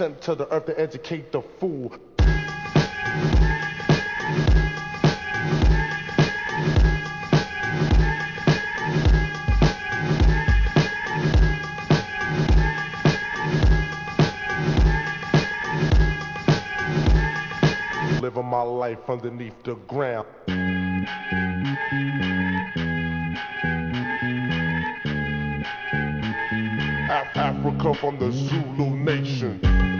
sent to the earth to educate the fool. Living my life underneath the ground. Africa from the Zulu nation.